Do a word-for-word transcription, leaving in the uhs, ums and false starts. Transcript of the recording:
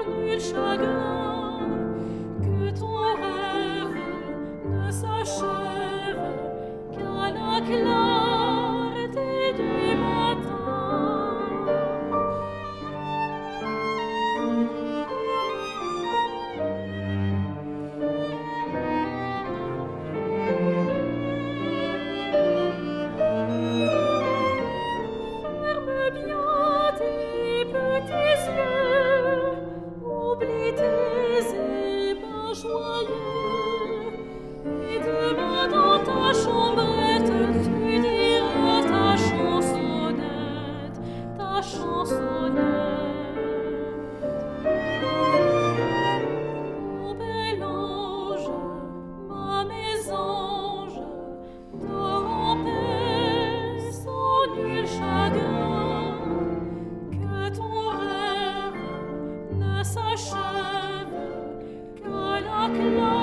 nul chagrin, que ton rêve ne s'achève qu'à la clarté du matin. Ferme bien tes petits yeux, oublie tes ébats joyeux, et demain dans ta chambrette, tu diras ta chansonnette, ta chansonnette. Ô bel ange, ma mésange, dors en paix sans nul chagrin, que ton rêve ne s'achève qu'à la clarté